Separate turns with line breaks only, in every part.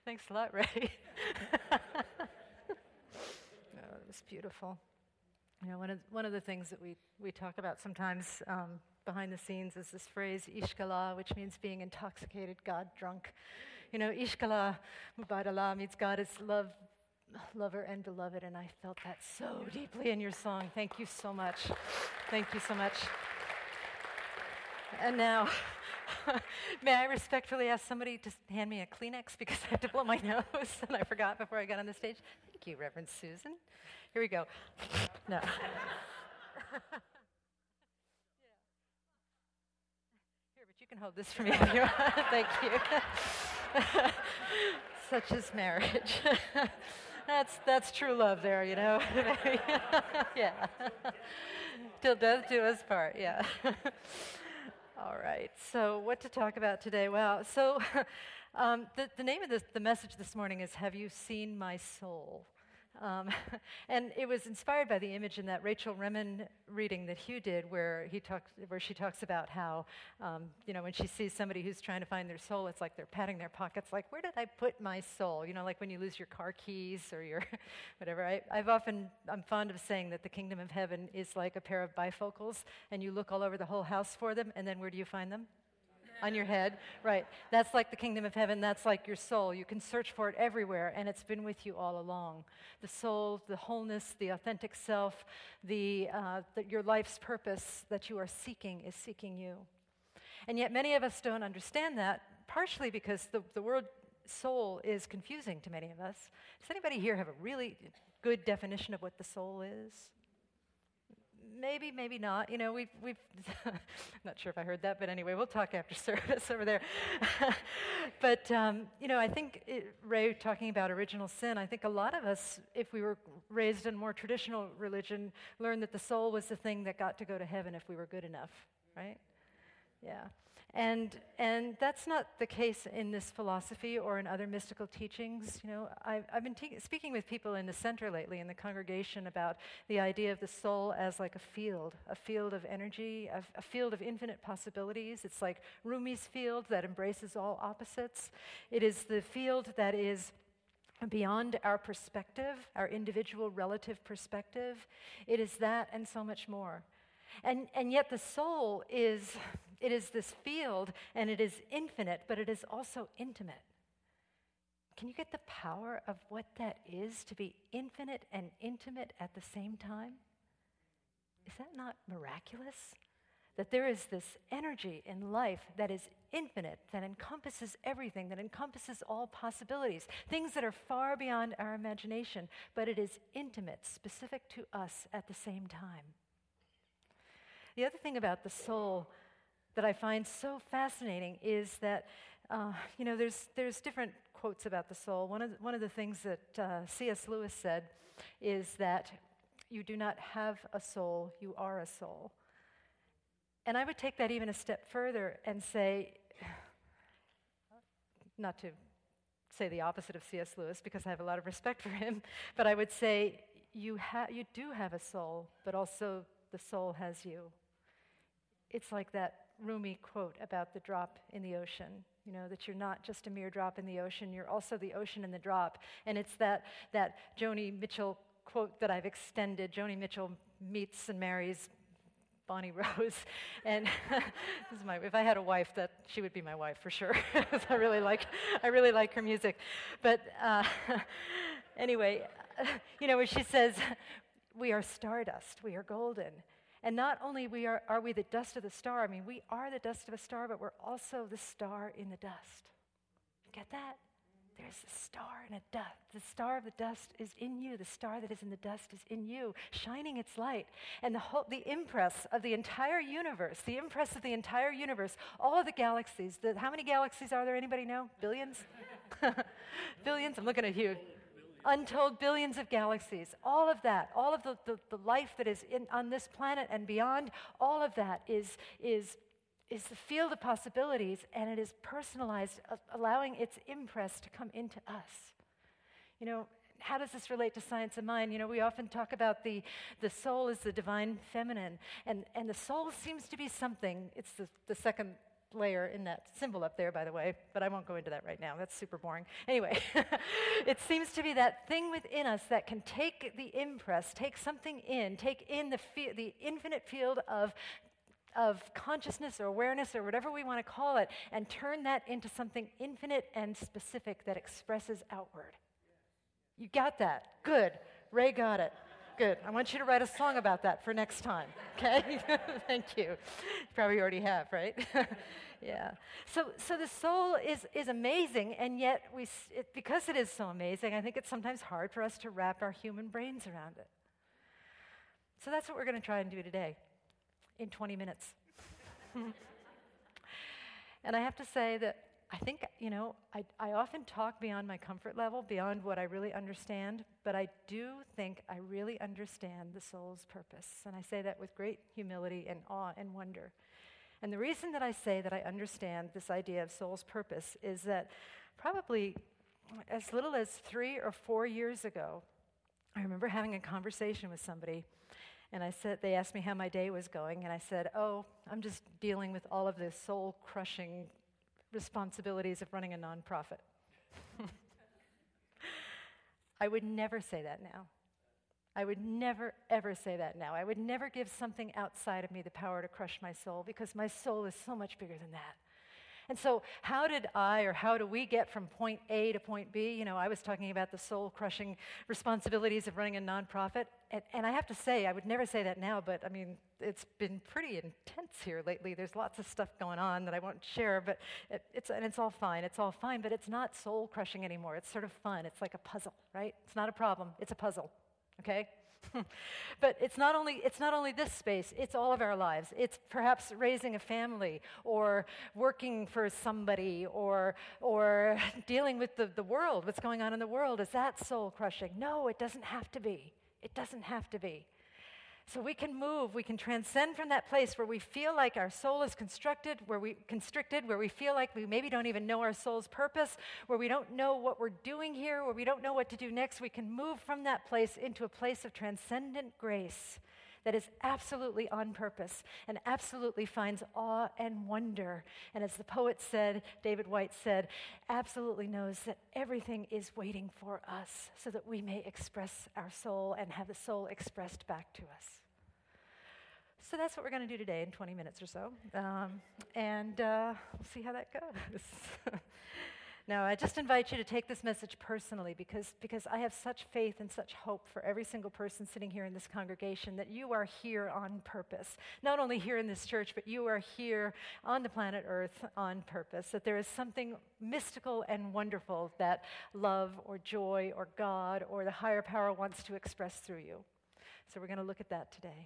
Thanks a lot, Ray. Oh, it was beautiful. You know, one of the things that we talk about sometimes behind the scenes is this phrase, ishkala, which means being intoxicated, God drunk. You know, ishkala mubadala means God is love, lover and beloved, and I felt that so deeply in your song. Thank you so much. Thank you so much. And now, may I respectfully ask somebody to hand me a Kleenex because I have to blow my nose, and I forgot before I got on the stage. Thank you, Reverend Susan. Here we go. No. Here, but you can hold this for me if you want. Thank you. Such is marriage. That's true love there, you know. Yeah. Till death do us part, yeah. All right, so what to talk about today? Well, so the name of the message this morning is Have You Seen My Soul? And it was inspired by the image in that Rachel Remen reading that Hugh did, where she talks about how, when she sees somebody who's trying to find their soul, it's like they're patting their pockets, like, where did I put my soul? You know, like when you lose your car keys or your whatever. I'm fond of saying that the kingdom of heaven is like a pair of bifocals, and you look all over the whole house for them, and then where do you find them? On your head, right. That's like the kingdom of heaven. That's like your soul. You can search for it everywhere, and it's been with you all along. The soul, the wholeness, the authentic self, your life's purpose that you are seeking is seeking you. And yet many of us don't understand that, partially because the word soul is confusing to many of us. Does anybody here have a really good definition of what the soul is? Maybe, maybe not. You know, we've I'm not sure if I heard that, but anyway, we'll talk after service over there. But, I think Ray talking about original sin, I think a lot of us, if we were raised in more traditional religion, learned that the soul was the thing that got to go to heaven if we were good enough, right? Yeah, and that's not the case in this philosophy or in other mystical teachings. You know, I've been speaking with people in the center lately in the congregation about the idea of the soul as like a field of energy, a field of infinite possibilities. It's like Rumi's field that embraces all opposites. It is the field that is beyond our perspective, our individual relative perspective. It is that and so much more. And yet the soul is this field, and it is infinite, but it is also intimate. Can you get the power of what that is, to be infinite and intimate at the same time? Is that not miraculous? That there is this energy in life that is infinite, that encompasses everything, that encompasses all possibilities, things that are far beyond our imagination, but it is intimate, specific to us at the same time. The other thing about the soul that I find so fascinating is that, there's different quotes about the soul. One of the things that C.S. Lewis said is that you do not have a soul, you are a soul. And I would take that even a step further and say, not to say the opposite of C.S. Lewis, because I have a lot of respect for him, but I would say you do have a soul, but also the soul has you. It's like that Rumi quote about the drop in the ocean, that you're not just a mere drop in the ocean, you're also the ocean in the drop. And it's that Joni Mitchell quote that I've extended. Joni Mitchell meets and marries Bonnie Rose. And if I had a wife, she would be my wife for sure. I really like her music. But anyway, where she says, we are stardust, we are golden. And not only are we the dust of the star, we are the dust of a star, but we're also the star in the dust. You get that? There's a star in a dust. The star of the dust is in you. The star that is in the dust is in you, shining its light. And the impress of the entire universe, all of the galaxies, how many galaxies are there? Anybody know? Billions? Billions? I'm looking at you. Untold billions of galaxies, all of that, all of the life that is on this planet and beyond, all of that is the field of possibilities, and it is personalized, allowing its impress to come into us. How does this relate to science of mind? We often talk about the soul as the divine feminine, and the soul seems to be something, it's the second layer in that symbol up there, by the way, but I won't go into that right now. That's super boring. Anyway, it seems to be that thing within us that can take the impress, take something in, take in the infinite field of consciousness or awareness or whatever we want to call it, and turn that into something infinite and specific that expresses outward. You got that? Good. Ray got it. Good. I want you to write a song about that for next time, okay? Thank you. You probably already have, right? Yeah. So the soul is amazing, and yet because it is so amazing, I think it's sometimes hard for us to wrap our human brains around it. So that's what we're going to try and do today in 20 minutes. And I have to say that I think, I often talk beyond my comfort level, beyond what I really understand, but I do think I really understand the soul's purpose. And I say that with great humility and awe and wonder. And the reason that I say that I understand this idea of soul's purpose is that probably as little as 3 or 4 years ago, I remember having a conversation with somebody, and they asked me how my day was going, and I said, I'm just dealing with all of the soul-crushing responsibilities of running a nonprofit. I would never say that now. I would never, ever say that now. I would never give something outside of me the power to crush my soul, because my soul is so much bigger than that. And so how do we get from point A to point B? I was talking about the soul-crushing responsibilities of running a nonprofit. And I have to say, I would never say that now, but it's been pretty intense here lately. There's lots of stuff going on that I won't share, but it's all fine. It's all fine, but it's not soul-crushing anymore. It's sort of fun. It's like a puzzle, right? It's not a problem. It's a puzzle, okay? But it's not only this space, it's all of our lives. It's perhaps raising a family, or working for somebody, or dealing with the world, what's going on in the world. Is that soul-crushing? No, it doesn't have to be. It doesn't have to be. So we can move, we can transcend from that place where we feel like our soul is constricted, where we feel like we maybe don't even know our soul's purpose, where we don't know what we're doing here, where we don't know what to do next. We can move from that place into a place of transcendent grace that is absolutely on purpose and absolutely finds awe and wonder. And as the poet said, David White said, absolutely knows that everything is waiting for us so that we may express our soul and have the soul expressed back to us. So that's what we're going to do today in 20 minutes or so. And we'll see how that goes. Now, I just invite you to take this message personally, because I have such faith and such hope for every single person sitting here in this congregation that you are here on purpose. Not only here in this church, but you are here on the planet Earth on purpose, that there is something mystical and wonderful that love or joy or God or the higher power wants to express through you. So we're going to look at that today.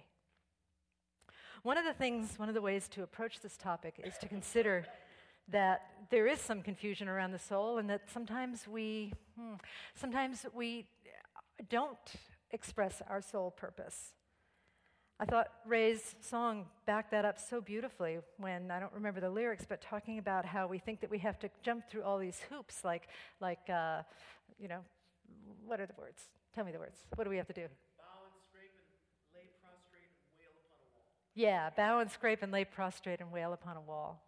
One of the ways to approach this topic is to consider that there is some confusion around the soul, and that sometimes we don't express our soul purpose. I thought Ray's song backed that up so beautifully when, I don't remember the lyrics, but talking about how we think that we have to jump through all these hoops, like what are the words? Tell me the words. What do we have to do?
Bow and scrape and lay prostrate and wail upon a wall.
Yeah, bow and scrape and lay prostrate and wail upon a wall.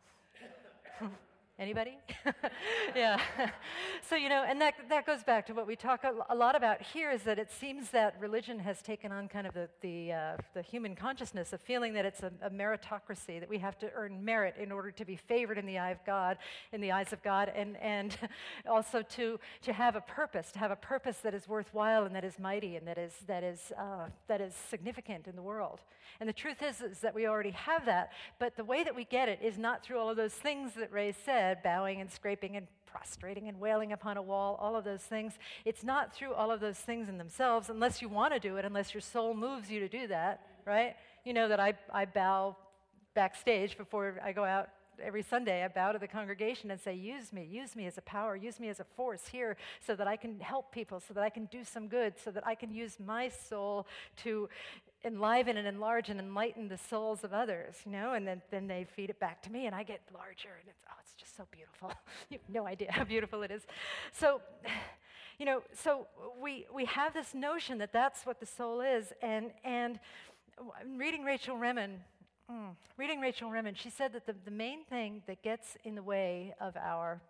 Anybody? Yeah. So, and that goes back to what we talk a lot about here, is that it seems that religion has taken on kind of the human consciousness of feeling that it's a meritocracy, that we have to earn merit in order to be favored in the eyes of God, and also to have a purpose that is worthwhile and that is mighty and that is significant in the world. And the truth is that we already have that, but the way that we get it is not through all of those things that Ray said, bowing and scraping and prostrating and wailing upon a wall, all of those things. It's not through all of those things in themselves, unless you want to do it, unless your soul moves you to do that, right? You know that I bow backstage before I go out every Sunday. I bow to the congregation and say, use me as a power, use me as a force here so that I can help people, so that I can do some good, so that I can use my soul to enliven and enlarge and enlighten the souls of others, and then they feed it back to me and I get larger, and it's just so beautiful. You have no idea how beautiful it is. So, so we have this notion that that's what the soul is, and reading Rachel Remen, Reading Rachel Remen, she said that the main thing that gets in the way of our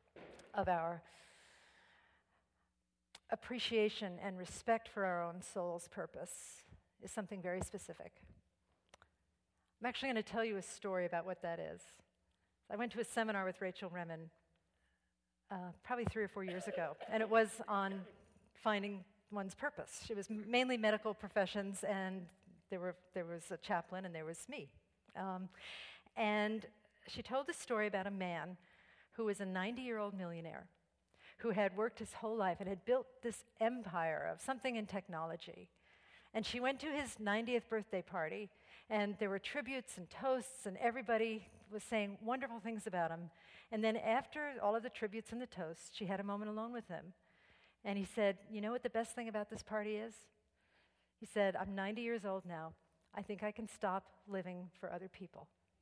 appreciation and respect for our own soul's purpose is something very specific. I'm actually going to tell you a story about what that is. I went to a seminar with Rachel Remen probably 3 or 4 years ago, and it was on finding one's purpose. It was mainly medical professions, and there was a chaplain, and there was me. And she told a story about a man who was a 90-year-old millionaire who had worked his whole life and had built this empire of something in technology. And she went to his 90th birthday party, and there were tributes and toasts, and everybody was saying wonderful things about him. And then after all of the tributes and the toasts, she had a moment alone with him. And he said, "You know what the best thing about this party is?" He said, "I'm 90 years old now. I think I can stop living for other people."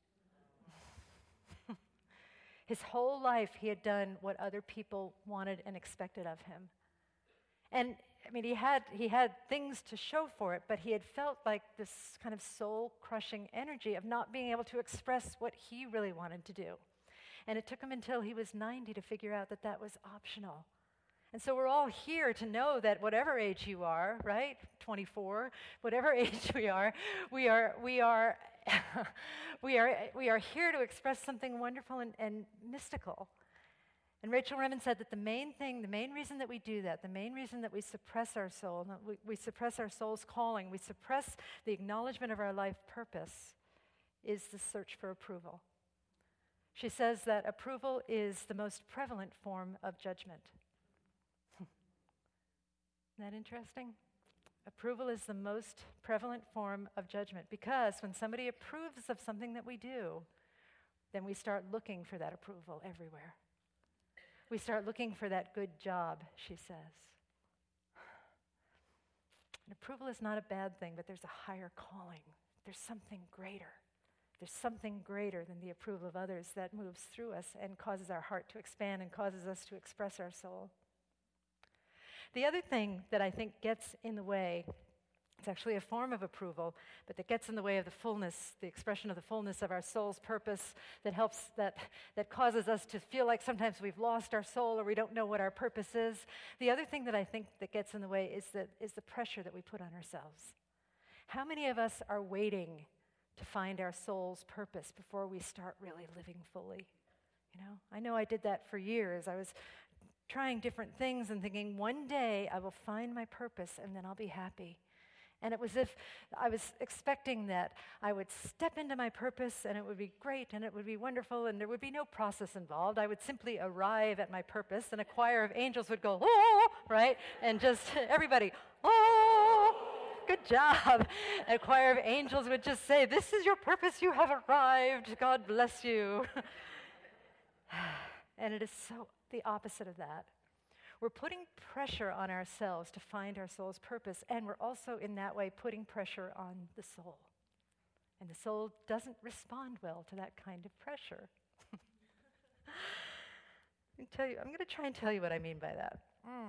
His whole life, he had done what other people wanted and expected of him. And I mean, he had things to show for it, but he had felt like this kind of soul-crushing energy of not being able to express what he really wanted to do. And it took him until he was 90 to figure out that that was optional. And so we're all here to know that whatever age you are, right? 24, whatever age we are we are here to express something wonderful and mystical. And Rachel Remen said that the main reason that we do that, the main reason that we suppress our soul, we suppress our soul's calling, we suppress the acknowledgement of our life purpose, is the search for approval. She says that approval is the most prevalent form of judgment. Isn't that interesting? Approval is the most prevalent form of judgment because when somebody approves of something that we do, then we start looking for that approval everywhere. We start looking for that good job, she says. And approval is not a bad thing, but there's a higher calling. There's something greater. There's something greater than the approval of others that moves through us and causes our heart to expand and causes us to express our soul. The other thing that I think gets in the way, it's actually a form of approval, but that gets in the way of the fullness, the expression of the fullness of our soul's purpose, that causes us to feel like sometimes we've lost our soul or we don't know what our purpose is. The other thing that I think that gets in the way is the pressure that we put on ourselves. How many of us are waiting to find our soul's purpose before we start really living fully? I know I did that for years. I was trying different things and thinking, one day I will find my purpose and then I'll be happy. And it was as if I was expecting that I would step into my purpose and it would be great and it would be wonderful and there would be no process involved. I would simply arrive at my purpose and a choir of angels would go, "Oh," right? And just everybody, "Oh, good job." And a choir of angels would just say, "This is your purpose, you have arrived, God bless you." And it is so the opposite of that. We're putting pressure on ourselves to find our soul's purpose, and we're also in that way putting pressure on the soul. And the soul doesn't respond well to that kind of pressure. I'm going to try and tell you what I mean by that.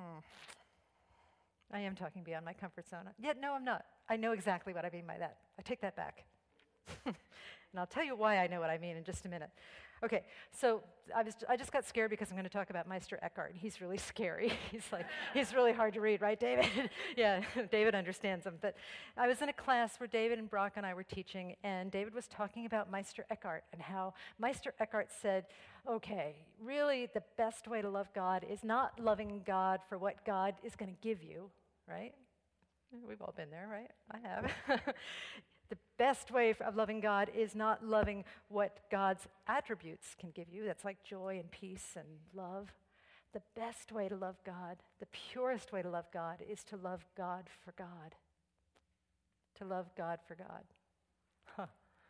I am talking beyond my comfort zone. Yet, no, I'm not. I know exactly what I mean by that. I take that back. And I'll tell you why I know what I mean in just a minute. Okay, so I just got scared because I'm going to talk about Meister Eckhart. He's really scary. He's really hard to read, right, David? Yeah, David understands him. But I was in a class where David and Brock and I were teaching, and David was talking about Meister Eckhart and how Meister Eckhart said, okay, really the best way to love God is not loving God for what God is going to give you, right? We've all been there, right? I have. The best way of loving God is not loving what God's attributes can give you. That's like joy and peace and love. The best way to love God, the purest way to love God, is to love God for God. To love God for God. Huh.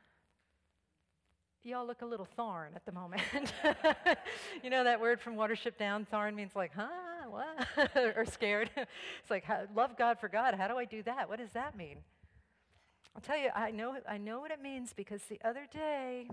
Y'all look a little thorn at the moment. You know that word from Watership Down? Thorn means like, huh, what? Or scared. It's like, love God for God. How do I do that? What does that mean? I'll tell you, I know what it means because the other day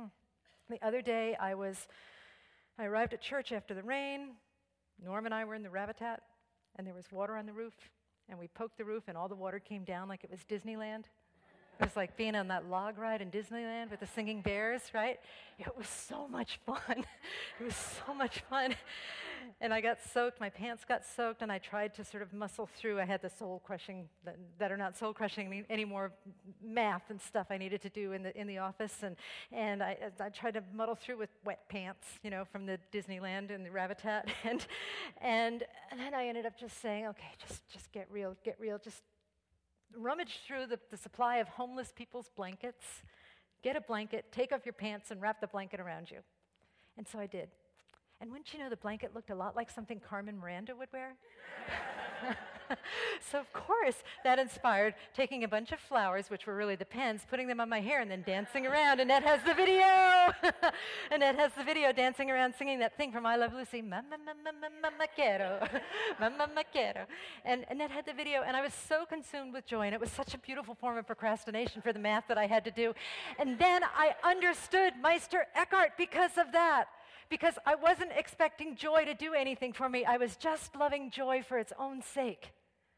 I arrived at church after the rain. Norm and I were in the Rabbit-Tat, and there was water on the roof, and we poked the roof, and all the water came down like it was Disneyland. It was like being on that log ride in Disneyland with the singing bears, right? It was so much fun. It was so much fun. And I got soaked, my pants got soaked, and I tried to sort of muscle through. I had the soul-crushing, that are not soul-crushing anymore, math and stuff I needed to do in the office. And I tried to muddle through with wet pants, from the Disneyland and the Rabbit-Tat. And then I ended up just saying, okay, just get real, just rummage through the supply of homeless people's blankets, get a blanket, take off your pants, and wrap the blanket around you. And so I did. And wouldn't you know, the blanket looked a lot like something Carmen Miranda would wear? So of course, that inspired taking a bunch of flowers, which were really the pens, putting them on my hair, and then dancing around. Annette has the video. Annette has the video dancing around, singing that thing from I Love Lucy, Mama, mama, mama, quiero, mama, quiero. And Annette had the video, and I was so consumed with joy, and it was such a beautiful form of procrastination for the math that I had to do. And then I understood Meister Eckhart because of that. Because I wasn't expecting joy to do anything for me. I was just loving joy for its own sake.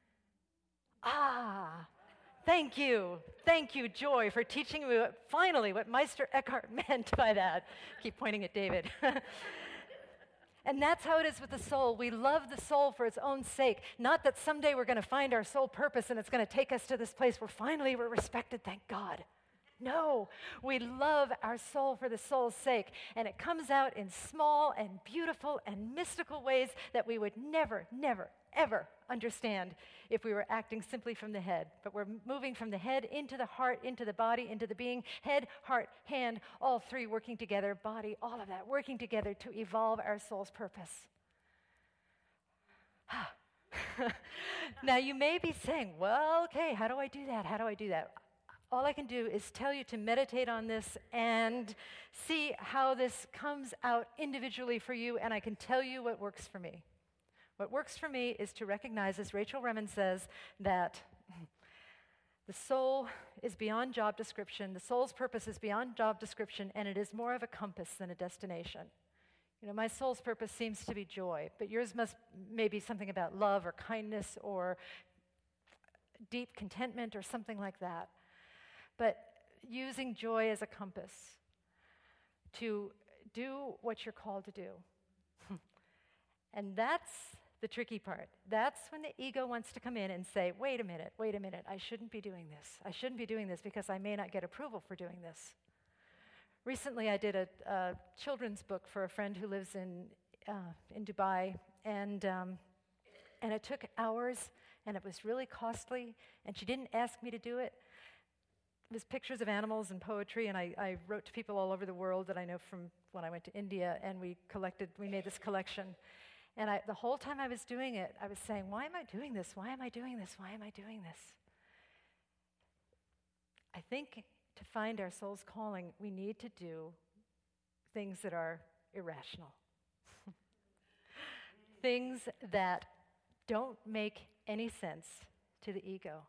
Thank you. Thank you, Joy, for teaching me finally what Meister Eckhart meant by that. Keep pointing at David. And that's how it is with the soul. We love the soul for its own sake. Not that someday we're going to find our soul purpose and it's going to take us to this place where finally we're respected, thank God. No, we love our soul for the soul's sake, and it comes out in small and beautiful and mystical ways that we would never, ever understand if we were acting simply from the head. But we're moving from the head into the heart, into the body, into the being, head, heart, hand, all three working together, body, all of that working together to evolve our soul's purpose. Now you may be saying, well, okay, how do I do that? How do I do that? All I can do is tell you to meditate on this and see how this comes out individually for you, and I can tell you what works for me. What works for me is to recognize, as Rachel Remen says, that the soul is beyond job description, the soul's purpose is beyond job description, and it is more of a compass than a destination. My soul's purpose seems to be joy, but yours must maybe something about love or kindness or deep contentment or something like that. But using joy as a compass to do what you're called to do. And that's the tricky part. That's when the ego wants to come in and say, wait a minute, I shouldn't be doing this. I shouldn't be doing this because I may not get approval for doing this. Recently, I did a children's book for a friend who lives in Dubai, and it took hours, and it was really costly, and she didn't ask me to do it. It was pictures of animals and poetry, and I wrote to people all over the world that I know from when I went to India, and we made this collection. And the whole time I was doing it, I was saying, why am I doing this? Why am I doing this? Why am I doing this? I think to find our soul's calling, we need to do things that are irrational. Things that don't make any sense to the ego.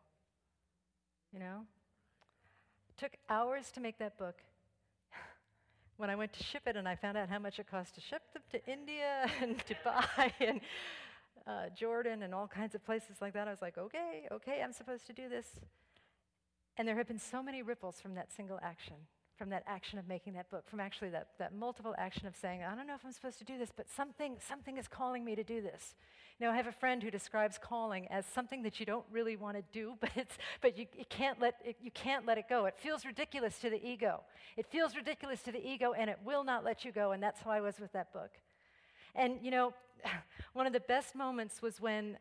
Took hours to make that book. When I went to ship it and I found out how much it cost to ship them to India and Dubai and Jordan and all kinds of places like that, I was like, okay, I'm supposed to do this. And there have been so many ripples from that single action, from that action of making that book, from actually that multiple action of saying, I don't know if I'm supposed to do this, but something is calling me to do this. I have a friend who describes calling as something that you don't really want to do, but you can't let it go. It feels ridiculous to the ego. It feels ridiculous to the ego, and it will not let you go, and that's how I was with that book. And, one of the best moments was when,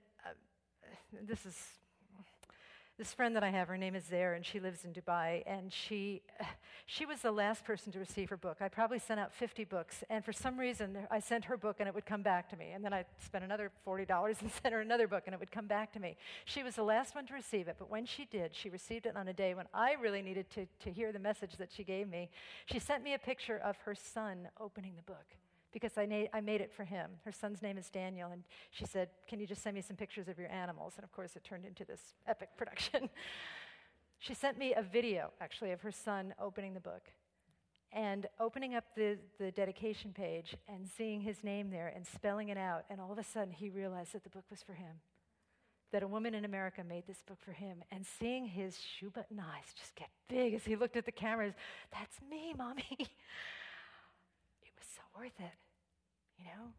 this friend that I have, her name is Zaire, and she lives in Dubai, and she was the last person to receive her book. I probably sent out 50 books, and for some reason, I sent her book, and it would come back to me. And then I spent another $40 and sent her another book, and it would come back to me. She was the last one to receive it, but when she did, she received it on a day when I really needed to hear the message that she gave me. She sent me a picture of her son opening the book, because I made it for him. Her son's name is Daniel, and she said, can you just send me some pictures of your animals? And of course, it turned into this epic production. She sent me a video, actually, of her son opening the book and opening up the dedication page and seeing his name there and spelling it out, and all of a sudden, he realized that the book was for him. that a woman in America made this book for him, and seeing his shoe button eyes just get big as he looked at the cameras, that's me, Mommy. It was so worth it, you know?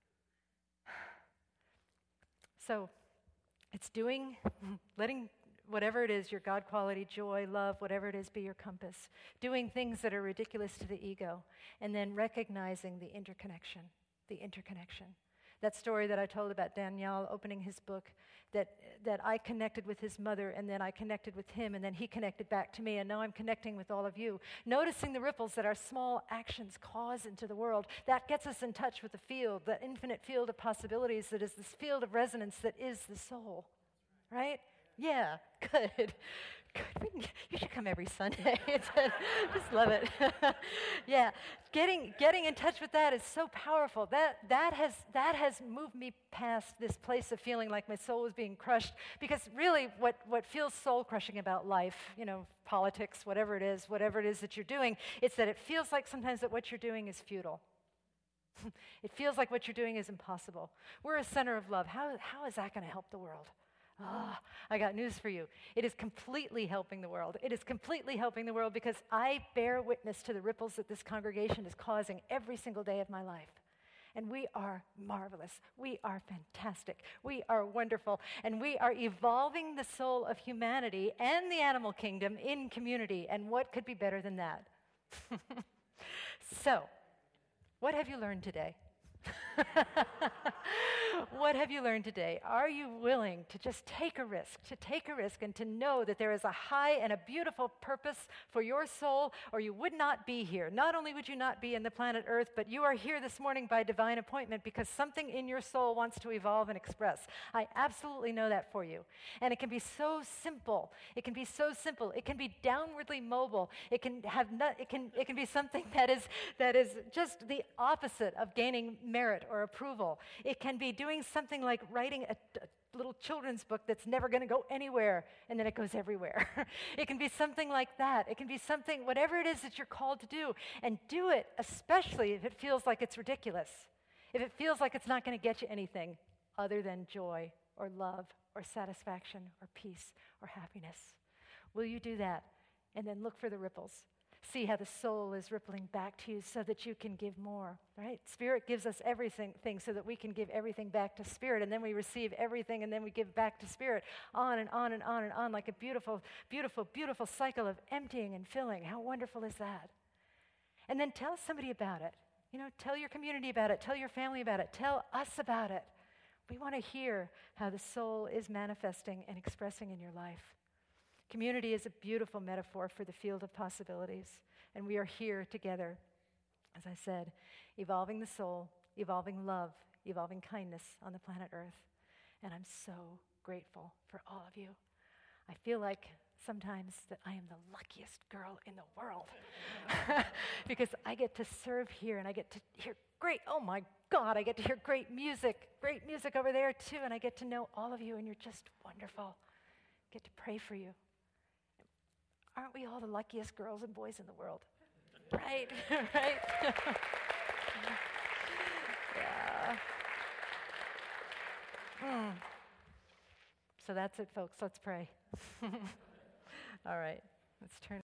So it's letting whatever it is, your God quality, joy, love, whatever it is, be your compass. Doing things that are ridiculous to the ego, and then recognizing the interconnection. That story that I told about Daniel opening his book, that I connected with his mother, and then I connected with him, and then he connected back to me, and now I'm connecting with all of you. Noticing the ripples that our small actions cause into the world, that gets us in touch with the field, the infinite field of possibilities that is this field of resonance that is the soul, right? Yeah, good. Good. You should come every Sunday. Just love it. Yeah, getting in touch with that is so powerful. That has moved me past this place of feeling like my soul was being crushed. Because really, what feels soul crushing about life, politics, whatever it is that you're doing, it's that it feels like sometimes that what you're doing is futile. It feels like what you're doing is impossible. We're a center of love. How is that going to help the world? I got news for you. It is completely helping the world. It is completely helping the world because I bear witness to the ripples that this congregation is causing every single day of my life. And we are marvelous. We are fantastic. We are wonderful. And we are evolving the soul of humanity and the animal kingdom in community. And what could be better than that? So, what have you learned today? What have you learned today? Are you willing to just take a risk and to know that there is a high and a beautiful purpose for your soul, or you would not be here? Not only would you not be in the planet Earth, but you are here this morning by divine appointment because something in your soul wants to evolve and express. I absolutely know that for you. And it can be so simple. It can be downwardly mobile. It can be something that is just the opposite of gaining merit or approval. It can be doing something like writing a little children's book that's never going to go anywhere, and then it goes everywhere. It can be something like that. It can be something, whatever it is that you're called to do, and do it, especially if it feels like it's ridiculous, if it feels like it's not going to get you anything other than joy or love or satisfaction or peace or happiness. Will you do that? And then look for the ripples. See how the soul is rippling back to you so that you can give more, right? Spirit gives us everything so that we can give everything back to Spirit, and then we receive everything, and then we give back to Spirit, on and on and on and on, like a beautiful, beautiful, beautiful cycle of emptying and filling. How wonderful is that? And then tell somebody about it. Tell your community about it. Tell your family about it. Tell us about it. We want to hear how the soul is manifesting and expressing in your life. Community is a beautiful metaphor for the field of possibilities, and we are here together, as I said, evolving the soul, evolving love, evolving kindness on the planet Earth. And I'm so grateful for all of you. I feel like sometimes that I am the luckiest girl in the world because I get to serve here, and I get to hear I get to hear great music over there too, and I get to know all of you, and you're just wonderful. I get to pray for you. Aren't we all the luckiest girls and boys in the world? Right? Right? Yeah. So that's it, folks. Let's pray. All right. Let's turn.